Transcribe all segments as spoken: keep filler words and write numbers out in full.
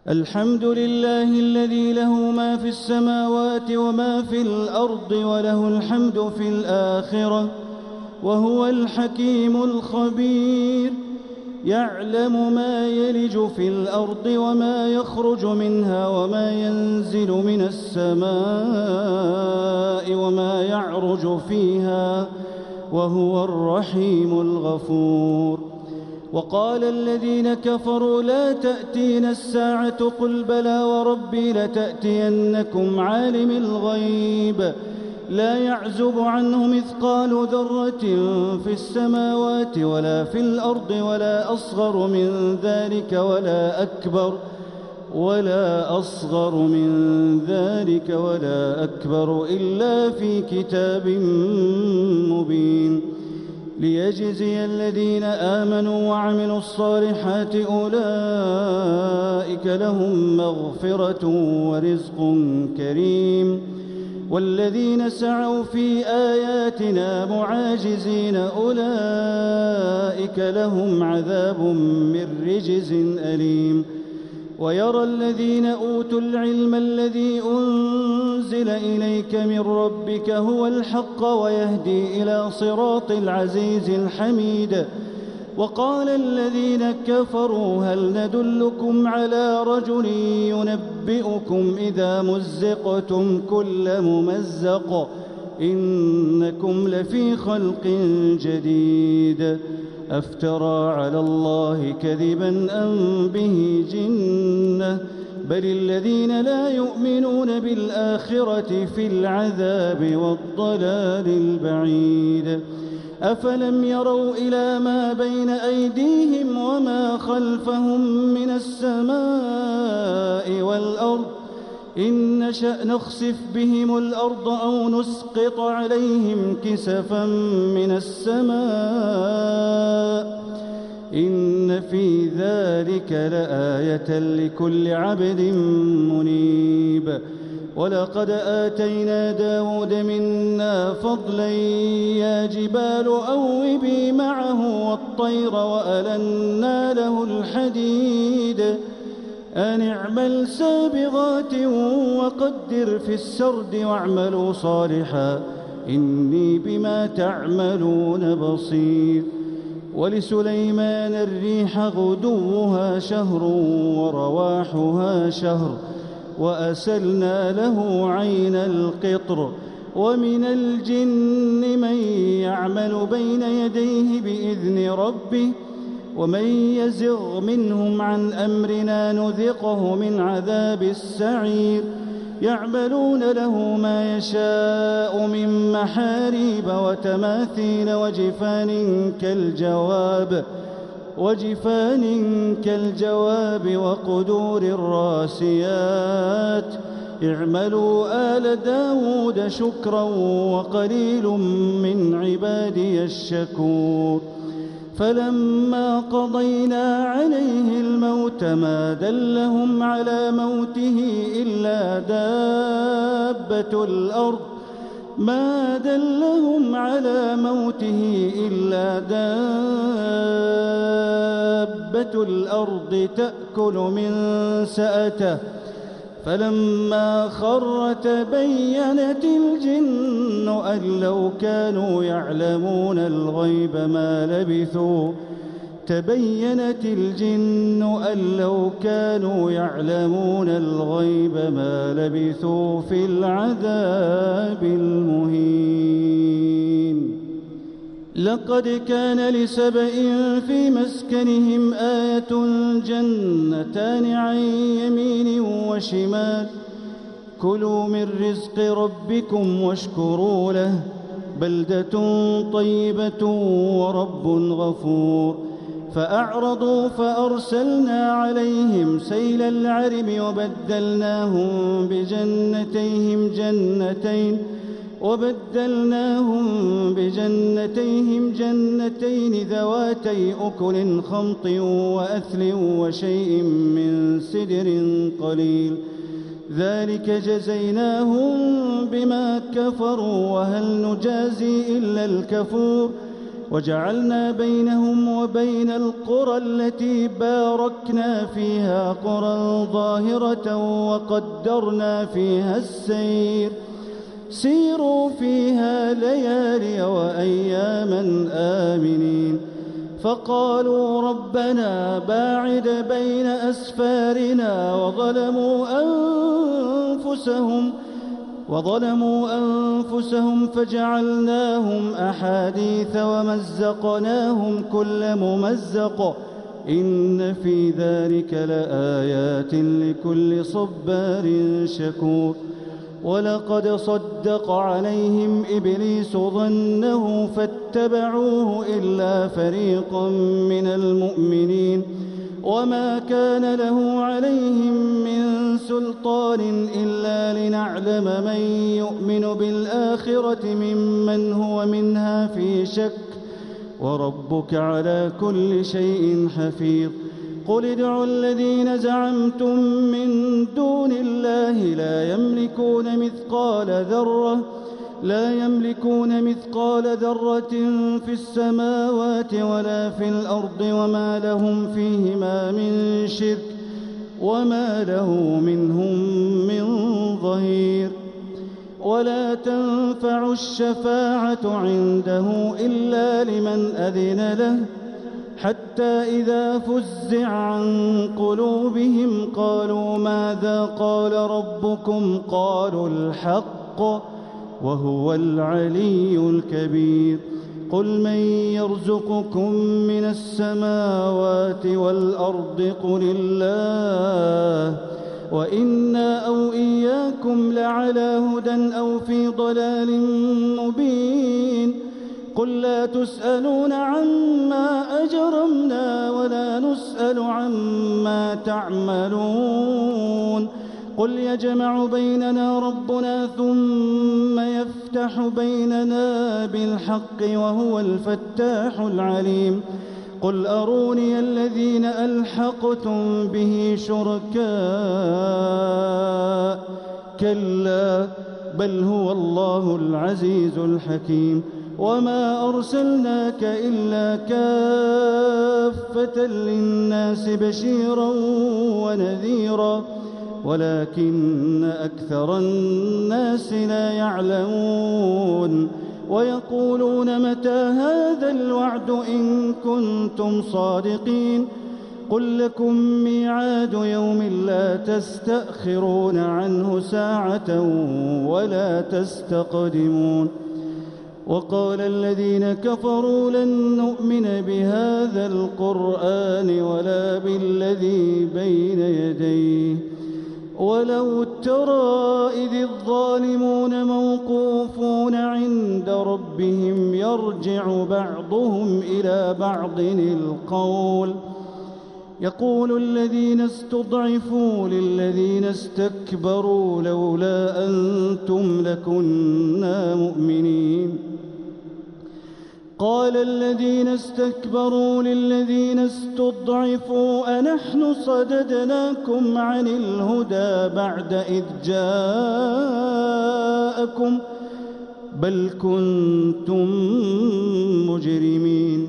الحمد لله الذي له ما في السماوات وما في الأرض وله الحمد في الآخرة وهو الحكيم الخبير. يعلم ما يلج في الأرض وما يخرج منها وما ينزل من السماء وما يعرج فيها وهو الرحيم الغفور. وقال الذين كفروا لا تأتينا الساعة قل بلى وربي لتأتينكم عالم الغيب لا يعزب عنه مثقال ذرة في السماوات ولا في الأرض ولا أصغر من ذلك ولا أكبر ولا أصغر من ذلك ولا أكبر إلا في كتاب مبين ليجزي الذين آمنوا وعملوا الصالحات أولئك لهم مغفرة ورزق كريم. والذين سعوا في آياتنا معاجزين أولئك لهم عذاب من رجز أليم. ويرى الذين أوتوا العلم الذي أنزل إليك من ربك هو الحق ويهدي إلى صراط العزيز الحميد. وقال الذين كفروا هل ندلكم على رجل ينبئكم إذا مزقتم كل ممزق إنكم لفي خلق جديد أفترى على الله كذبا أم به جنة بل الذين لا يؤمنون بالآخرة في العذاب والضلال البعيد. أفلم يروا إلى ما بين أيديهم وما خلفهم من السماء والأرض إن نشأ نخسف بهم الأرض أو نسقط عليهم كسفا من السماء إن في ذلك لآية لكل عبد منيب. ولقد آتينا داود منا فضلا يا جبال أوبي معه والطير وألنا له الحديد أن اعمل سابغات وقدر في السرد واعملوا صالحا إني بما تعملون بصير. ولسليمان الريح غدوها شهر ورواحها شهر وأسلنا له عين القطر. ومن الجن من يعمل بين يديه بإذن ربه ومن يزغ منهم عن أمرنا نذقه من عذاب السعير. يعملون له ما يشاء من محاريب وتماثيل وجفان كالجواب وجفان كالجواب وقدور الراسيات. اعملوا آل داود شكرا وقليل من عبادي الشكور. فلما قضينا عليه الموت ما دلهم على موته إلا دابة الأرض ما دلهم على موته إلا دابة الأرض تأكل من سأته. فلما خر تبينت الجن أن لو كانوا يعلمون الغيب ما لبثوا تبينت الجن أن لو كانوا يعلمون الغيب ما لبثوا في العذاب المهين. لقد كان لسبإ في مسكنهم آية جنتان عن يمين وشمال كلوا من رزق ربكم واشكروا له بلدة طيبة ورب غفور. فأعرضوا فأرسلنا عليهم سيل العرم وبدلناهم بجنتيهم جنتين وبدلناهم بجنتيهم جنتين ذواتي أكل خمط وأثل وشيء من سدر قليل ذلك جزيناهم بما كفروا وهل نجازي إلا الكفور. وجعلنا بينهم وبين القرى التي باركنا فيها قرى ظاهرة وقدرنا فيها السير سيروا فيها ليالي وأياما آمنين فقالوا ربنا باعد بين أسفارنا وظلموا أنفسهم وظلموا أنفسهم فجعلناهم أحاديث ومزقناهم كل ممزق إن في ذلك لآيات لكل صبار شكور ولقد صدق عليهم إبليس ظنه فاتبعوه إلا فريقا من المؤمنين وما كان له عليهم من سلطان إلا لنعلم من يؤمن بالآخرة ممن هو منها في شك وربك على كل شيء حفيظ قل ادعوا الذين زعمتم من دون الله لا يملكون مثقال ذرة لا يملكون مثقال ذرة في السماوات ولا في الأرض وما لهم فيهما من شرك وما له منهم من ظهير ولا تنفع الشفاعة عنده إلا لمن أذن له حتى إذا فزع عن قلوبهم قالوا ماذا قال ربكم قالوا الحق وهو العلي الكبير قل من يرزقكم من السماوات والأرض قل الله وإنا أو إياكم لعلى هدى أو في ضلال مبين قل لا تسألون عما أجرمنا ولا نسأل عما تعملون قل يجمع بيننا ربنا ثم يفتح بيننا بالحق وهو الفتاح العليم قل أروني الذين ألحقتم به شركاء كلا بل هو الله العزيز الحكيم وما أرسلناك إلا كافة للناس بشيرا ونذيرا ولكن أكثر الناس لا يعلمون ويقولون متى هذا الوعد إن كنتم صادقين قل لكم ميعاد يوم لا تستأخرون عنه ساعة ولا تستقدمون وقال الذين كفروا لن نؤمن بهذا القرآن ولا بالذي بين يديه ولو ترى إذ الظالمون موقوفون عند ربهم يرجع بعضهم إلى بعض القول يقول الذين استضعفوا للذين استكبروا لولا أنتم لكنا مؤمنين قال الذين استكبروا للذين استضعفوا أنحن صددناكم عن الهدى بعد إذ جاءكم بل كنتم مجرمين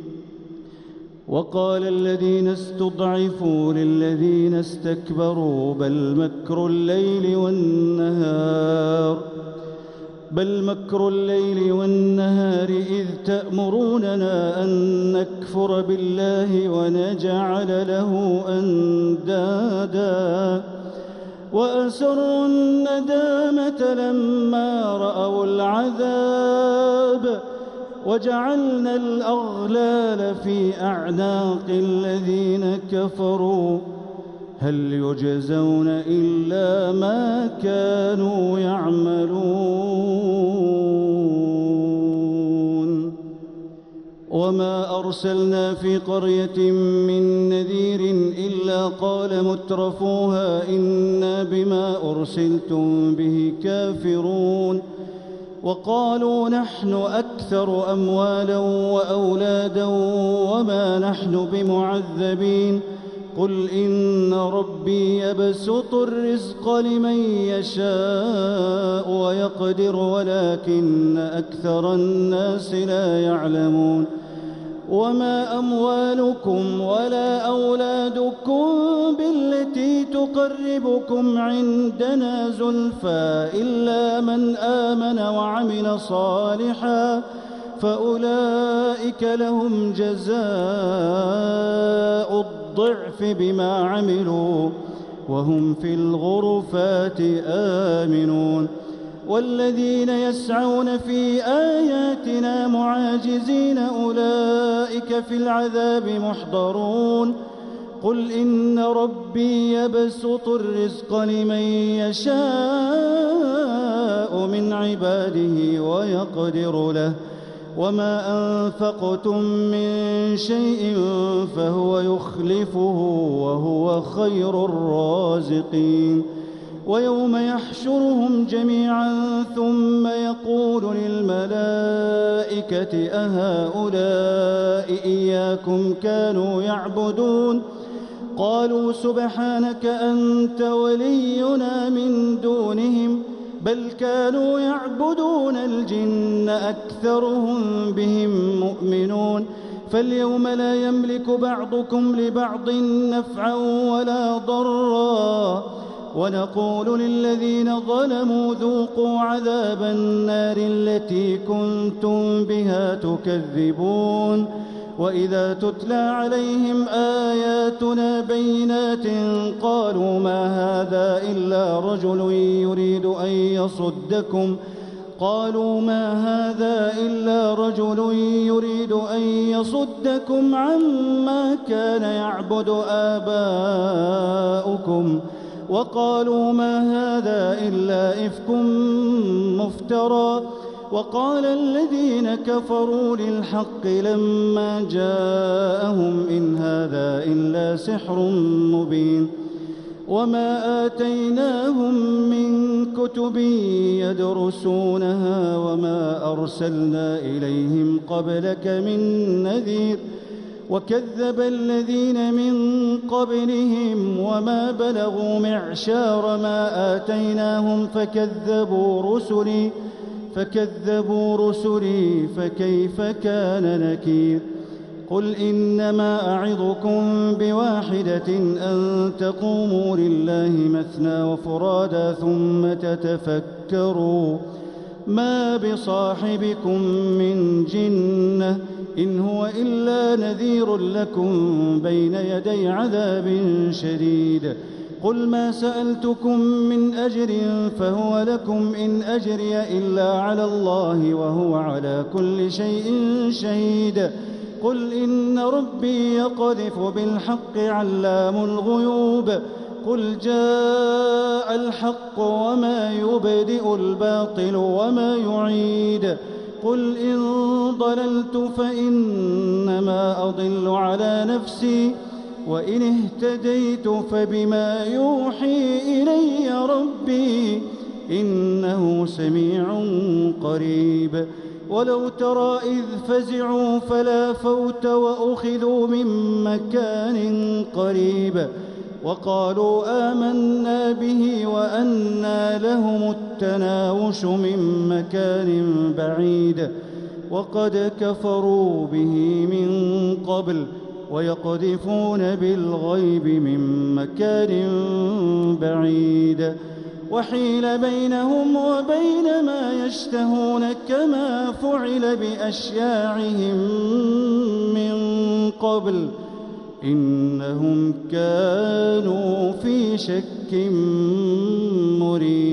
وقال الذين استضعفوا للذين استكبروا بل مكر الليل والنهار بل مكر الليل والنهار إذ تأمروننا أن نكفر بالله ونجعل له أندادا وأسروا الندامة لما رأوا العذاب وجعلنا الأغلال في أعناق الذين كفروا هل يجزون إلا ما كانوا يعملون وما أرسلنا في قرية من نذير إلا قال مترفوها إنا بما أرسلتم به كافرون وقالوا نحن أكثر أموالا وأولادا وما نحن بمعذبين قل إن ربي يبسط الرزق لمن يشاء ويقدر ولكن أكثر الناس لا يعلمون وما أموالكم ولا أولادكم بالتي تقربكم عندنا زلفى إلا من آمن وعمل صالحا فأولئك لهم جزاء الضعف بما عملوا وهم في الغرفات آمنون والذين يسعون في آياتنا معاجزين أولئك في العذاب محضرون قل إن ربي يبسط الرزق لمن يشاء من عباده ويقدر له وما أنفقتم من شيء فهو يخلفه وهو خير الرازقين ويوم يحشرهم جميعا ثم يقول للملائكة أهؤلاء إياكم كانوا يعبدون قالوا سبحانك أنت ولينا من دونهم بل كانوا يعبدون الجن أكثرهم بهم مؤمنون فاليوم لا يملك بعضكم لبعض نفعا ولا ضرا ونقول للذين ظلموا ذوقوا عذاب النار التي كنتم بها تكذبون وإذا تتلى عليهم آياتنا بينات قالوا ما هذا إلا رجل يريد أن يصدكم قالوا ما هذا إلا رجل يريد أن يصدكم عما كان يعبد آباؤكم وقالوا ما هذا إلا إفك مفترى وقال الذين كفروا للحق لما جاءهم إن هذا إلا سحر مبين وما آتيناهم من كتب يدرسونها وما أرسلنا إليهم قبلك من نذير وكذب الذين من قبلهم وما بلغوا معشار ما آتيناهم فكذبوا رسلي فكذبوا رسلي فكيف كان نكير قل إنما أعظكم بواحدة أن تقوموا لله مثنى وفرادا ثم تتفكروا ما بصاحبكم من جنة إن هو إلا نذير لكم بين يدي عذاب شديد قل ما سألتكم من أجر فهو لكم إن أجري إلا على الله وهو على كل شيء شهيد قل إن ربي يقذف بالحق علام الغيوب قل جاء الحق وما يبدئ الباطل وما يعيد قل إن ضللت فإنما أضل على نفسي وإن اهتديت فبما يوحي إلي ربي إنه سميع قريب ولو ترى إذ فزعوا فلا فوت وأخذوا من مكان قريب وقالوا آمنا به وأنى لهم التناوش من مكان بعيد وقد كفروا به من قبل ويقذفون بالغيب من مكان بعيد وحيل بينهم وبين ما يشتهون كما فعل بأشياعهم من قبل إنهم كانوا في شك مريب